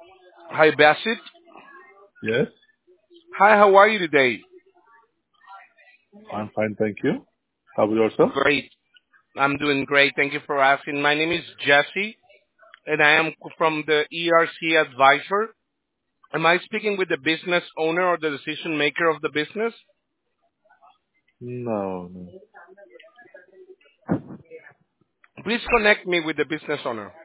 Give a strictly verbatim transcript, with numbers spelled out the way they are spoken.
Hi, Bassett. Yes, Hi, how are you today? I'm fine, thank you. How about yourself? Great. I'm doing great. Thank you for asking. My name is Jesse, and I am from the E R C Advisor. Am I speaking with the business owner or the decision maker of the business? No, no. Please connect me with the business owner.